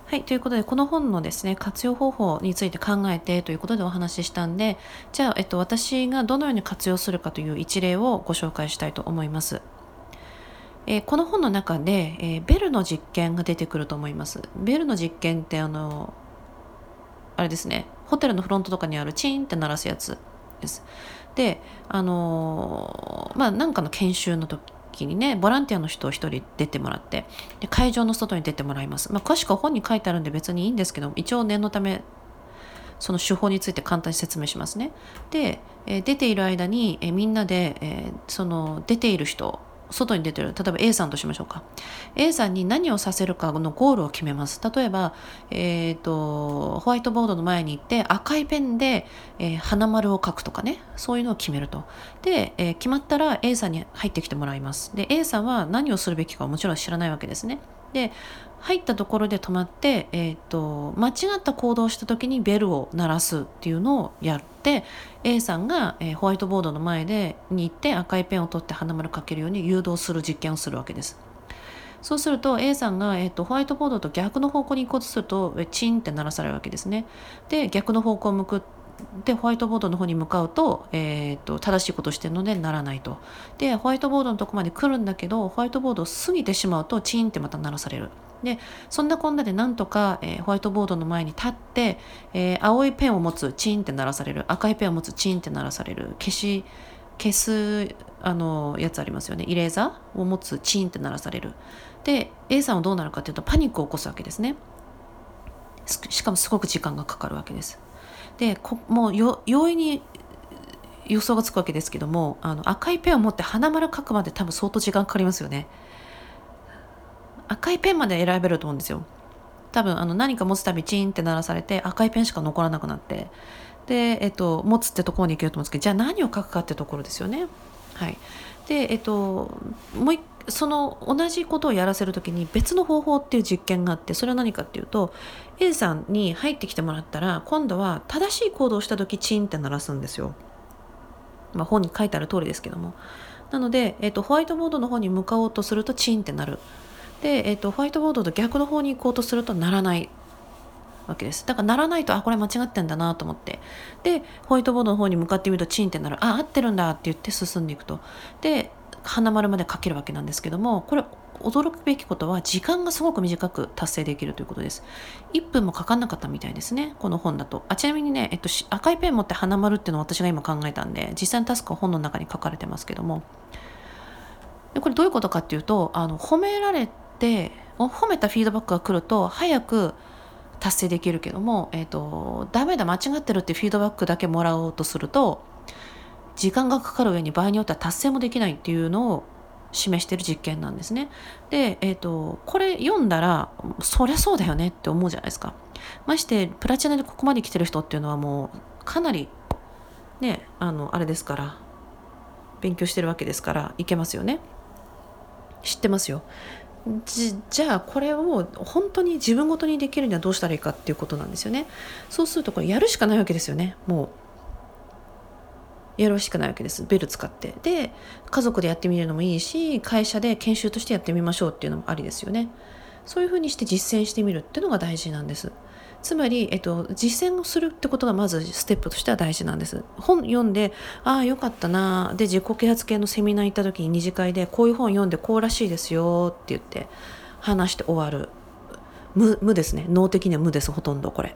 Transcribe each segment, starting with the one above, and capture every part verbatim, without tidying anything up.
はい、ということで、この本のですね、活用方法について考えてということでお話ししたんで、じゃあ、えっと、私がどのように活用するかという一例をご紹介したいと思います。えーこの本の中で、えーベルの実験が出てくると思います。ベルの実験って、あの、あれですね、ホテルのフロントとかにあるチーンって鳴らすやつです。で、あのーまあ、なんかの研修の時にね、ボランティアの人を一人出てもらって、で会場の外に出てもらいます。まあ、詳しくは本に書いてあるんで別にいいんですけど、一応念のためその手法について簡単に説明しますね。で、えー出ている間に、えーみんなで、えーその出ている人、外に出てる、例えば A さんとしましょうか。A さんに何をさせるかのゴールを決めます。例えば、えーと、ホワイトボードの前に行って赤いペンで、えー花丸を書くとかね、そういうのを決めると。で、えー決まったら A さんに入ってきてもらいます。で、A さんは何をするべきかはもちろん知らないわけですね。で、入ったところで止まって、えーと、間違った行動をした時にベルを鳴らすっていうのをやって、 A さんが、えーホワイトボードの前でに行って赤いペンを取って花丸かけるように誘導する実験をするわけです。そうすると A さんが、えーと、ホワイトボードと逆の方向に行こうとするとチンって鳴らされるわけですね。で、逆の方向を向くでホワイトボードの方に向かうと、えー、と正しいことをしてるのでならないと。でホワイトボードのとこまで来るんだけど、ホワイトボードを過ぎてしまうとチンってまた鳴らされる。でそんなこんなでなんとか、えーホワイトボードの前に立って、えー青いペンを持つ、チンって鳴らされる。赤いペンを持つ、チンって鳴らされる。消し消すあのやつありますよね、イレーザーを持つ、チンって鳴らされる。で A さんはどうなるかというとパニックを起こすわけですね。しかもすごく時間がかかるわけです。でもうよ容易に予想がつくわけですけども、あの赤いペンを持って花丸書くまで多分相当時間かかりますよね。赤いペンまで選べると思うんですよ。多分あの何か持つたびチーンって鳴らされて赤いペンしか残らなくなって、で、えっと、持つってところに行けると思うんですけど、じゃあ何を書くかってところですよね。はい。で、えっと、もう一その同じことをやらせるときに別の方法っていう実験があって、それは何かっていうと、 A さんに入ってきてもらったら今度は正しい行動をしたときチンって鳴らすんですよ。まあ、本に書いてある通りですけども。なので、えっと、ホワイトボードの方に向かおうとするとチンってなる。で、えっと、ホワイトボードと逆の方に行こうとするとならないわけです。だからならないと、あ、これ間違ってんだなと思って、でホワイトボードの方に向かってみるとチンってなる。あ、合ってるんだって言って進んでいくと。で花丸まで書けるわけなんですけども、これ驚くべきことは時間がすごく短く達成できるということです。いっぷんもかかんなかったみたいですね、この本だと。あ、ちなみにね、えっと、赤いペン持って花丸っていうのを私が今考えたんで、実際のタスクは本の中に書かれてますけども、でこれどういうことかっていうと、あの褒められて褒めたフィードバックが来ると早く達成できるけども、えーと、ダメだ間違ってるってフィードバックだけもらおうとすると時間がかかる上に場合によっては達成もできないっていうのを示している実験なんですね。で、えーと、これ読んだらそりゃそうだよねって思うじゃないですか。ましてプラチナでここまで来てる人っていうのはもうかなりね、あのあれですから、勉強してるわけですからいけますよね。知ってますよ。じじゃあこれを本当に自分ごとにできるにはどうしたらいいかっていうことなんですよね。そうするとこれやるしかないわけですよね。もうやるしかないわけです。ベル使って。で家族でやってみるのもいいし、会社で研修としてやってみましょうっていうのもありですよね。そういうふうにして実践してみるっていうのが大事なんです。つまり、えっと、実践をするってことがまずステップとしては大事なんです。本読んで、ああよかったな、で自己啓発系のセミナー行った時に二次会でこういう本読んでこうらしいですよって言って話して終わる。無無ですね。脳的には無です、ほとんどこれ。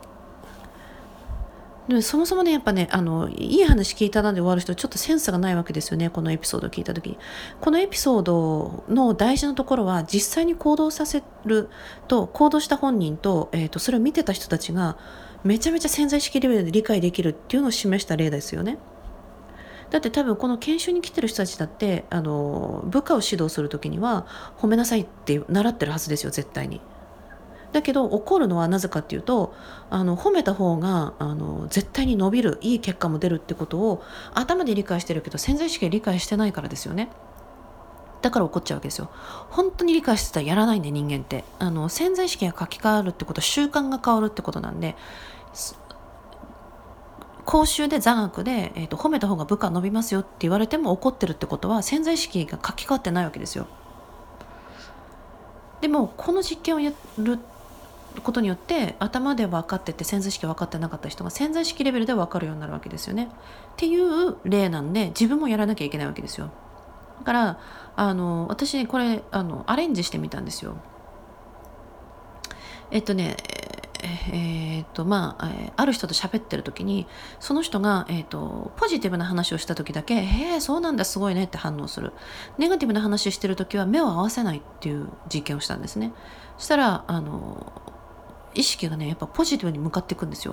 でそもそもね、やっぱね、あのいい話聞いたなで終わる人ちょっとセンスがないわけですよね。このエピソードを聞いた時に、このエピソードの大事なところは実際に行動させると、行動した本人と、えーとそれを見てた人たちがめちゃめちゃ潜在意識レベルで理解できるっていうのを示した例ですよね。だって多分この研修に来てる人たちだってあの部下を指導する時には褒めなさいって習ってるはずですよ、絶対に。だけど怒るのはなぜかっていうと、あの褒めた方があの絶対に伸びる、いい結果も出るってことを頭で理解してるけど潜在意識で理解してないからですよね。だから怒っちゃうわけですよ。本当に理解してたらやらないんで、人間ってあの潜在意識が書き換わるってことは習慣が変わるってことなんで、講習で座学で、えーと褒めた方が部下伸びますよって言われても怒ってるってことは潜在意識が書き換わってないわけですよ。でもこの実験をやることによって頭で分かってて潜在意識分かってなかった人が潜在意識レベルで分かるようになるわけですよねっていう例なんで、自分もやらなきゃいけないわけですよ。だからあの私これあのアレンジしてみたんですよ。えっとねえーっとまあ、えーある人と喋ってる時に、その人が、えーっとポジティブな話をした時だけ「へえそうなんだすごいね」って反応する。ネガティブな話してる時は目を合わせないっていう実験をしたんですね。そしたらあの意識がねやっぱポジティブに向かっていくんですよ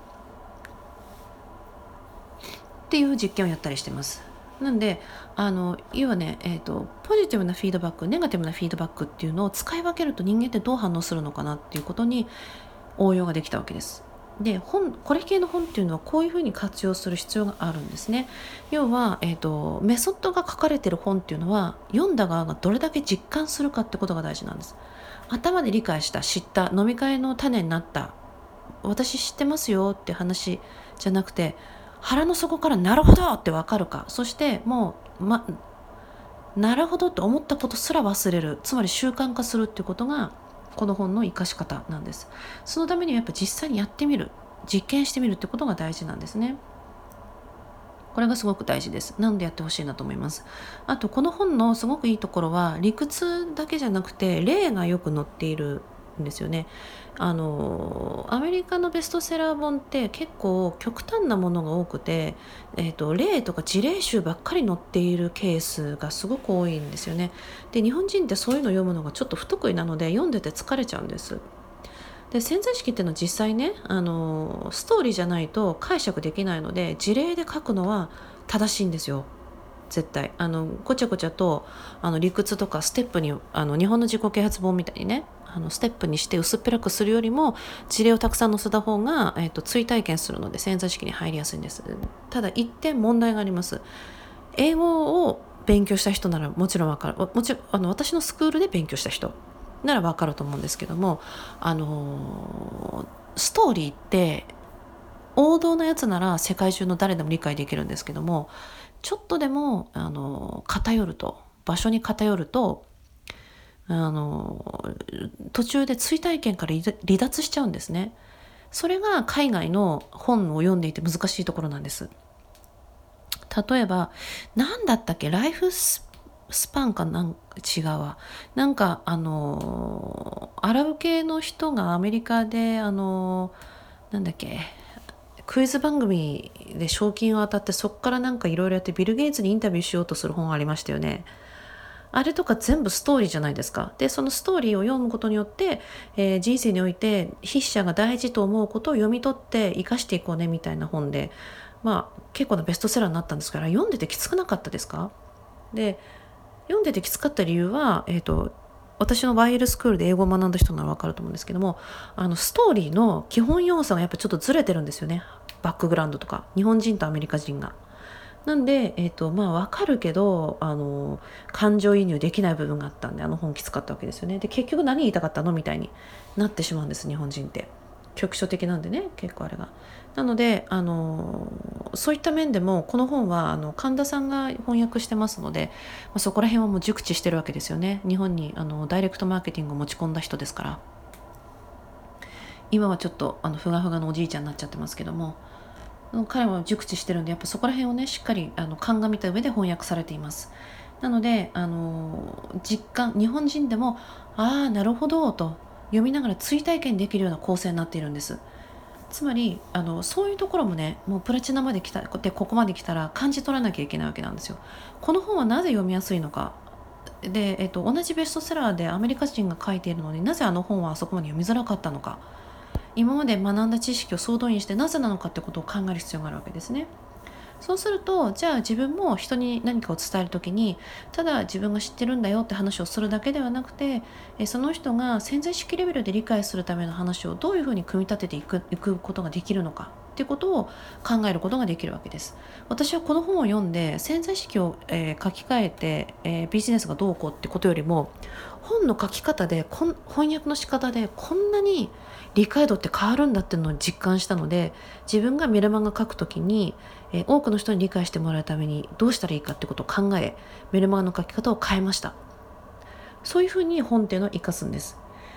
っていう実験をやったりしてます。なんであの要はね、えーと、ポジティブなフィードバックネガティブなフィードバックっていうのを使い分けると、人間ってどう反応するのかなっていうことに応用ができたわけです。で本これ系の本っていうのはこういうふうに活用する必要があるんですね。要は、えーと、メソッドが書かれている本っていうのは読んだ側がどれだけ実感するかってことが大事なんです。頭で理解した知った飲み会の種になった私知ってますよって話じゃなくて、腹の底からなるほどって分かるか、そしてもう、ま、なるほどと思ったことすら忘れる、つまり習慣化するっていうことがこの本の生かし方なんです。そのためにはやっぱ実際にやってみる、実験してみるってことが大事なんですね。これがすごく大事です。なのでやってほしいなと思います。あとこの本のすごくいいところは、理屈だけじゃなくて例がよく載っているんですよね。あのアメリカのベストセラー本って結構極端なものが多くて、えーと、例とか事例集ばっかり載っているケースがすごく多いんですよね。で日本人ってそういうのを読むのがちょっと不得意なので、読んでて疲れちゃうんです。で潜在意識っていうのは実際ね、あのストーリーじゃないと解釈できないので、事例で書くのは正しいんですよ。絶対あのごちゃごちゃとあの理屈とかステップに、あの日本の自己啓発本みたいにね、あのステップにして薄っぺらくするよりも事例をたくさん載せた方が、えーと、追体験するので潜在意識に入りやすいんです。ただ一点問題があります。英語を勉強した人ならもちろんわかる、もちろんあの私のスクールで勉強した人ならわかると思うんですけども、あのストーリーって王道なやつなら世界中の誰でも理解できるんですけども、ちょっとでもあの偏ると、場所に偏ると、あの途中で追体験から離脱しちゃうんですね。それが海外の本を読んでいて難しいところなんです。例えば何だったっけ、ライフススパンかなん違うわ、なんかあのアラブ系の人がアメリカであのなんだっけ、クイズ番組で賞金を当たって、そこからなんかいろいろやってビル・ゲイツにインタビューしようとする本ありましたよね。あれとか全部ストーリーじゃないですか。でそのストーリーを読むことによって、えー人生において筆者が大事と思うことを読み取って生かしていこうねみたいな本で、まあ結構なベストセラーになったんですから、読んでてきつくなかったですか？で読んでてきつかった理由は、えーと私のワイエルスクールで英語を学んだ人なら分かると思うんですけども、あのストーリーの基本要素がやっぱちょっとずれてるんですよね。バックグラウンドとか日本人とアメリカ人が。なんで、えーとまあ、分かるけどあの感情移入できない部分があったんで、あの本きつかったわけですよね。で結局何言いたかったのみたいになってしまうんです、日本人って。局所的なんでね、結構あれが。なのであのそういった面でもこの本はあの神田さんが翻訳してますので、まあ、そこら辺はもう熟知してるわけですよね。日本にあのダイレクトマーケティングを持ち込んだ人ですから。今はちょっとあのふがふがのおじいちゃんになっちゃってますけども、彼は熟知してるんで、やっぱそこら辺をねしっかりあの鑑みた上で翻訳されています。なのであの実感、日本人でもああなるほどと読みながら追体験できるような構成になっているんです。つまりあのそういうところもね、もうプラチナまで来たでここまで来たら感じ取らなきゃいけないわけなんですよ。この本はなぜ読みやすいのかで、えっと、同じベストセラーでアメリカ人が書いているのに、なぜあの本はあそこまで読みづらかったのか、今まで学んだ知識を総動員してなぜなのかってことを考える必要があるわけですね。そうすると、じゃあ自分も人に何かを伝えるときに、ただ自分が知ってるんだよって話をするだけではなくて、その人が潜在意識レベルで理解するための話をどういうふうに組み立てていく、いくことができるのかっていうことを考えることができるわけです。私はこの本を読んで潜在意識を、えー書き換えて、えービジネスがどうこうってことよりも、本の書き方でこん翻訳の仕方でこんなに理解度って変わるんだっていうのを実感したので、自分がメルマガ書くときに、えー多くの人に理解してもらうためにどうしたらいいかってことを考え、メルマガの書き方を変えました。そういうふうに本っていうのを活かすんです。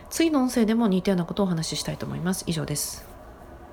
次の音声でも似たようなことをお話ししたいと思います。以上です。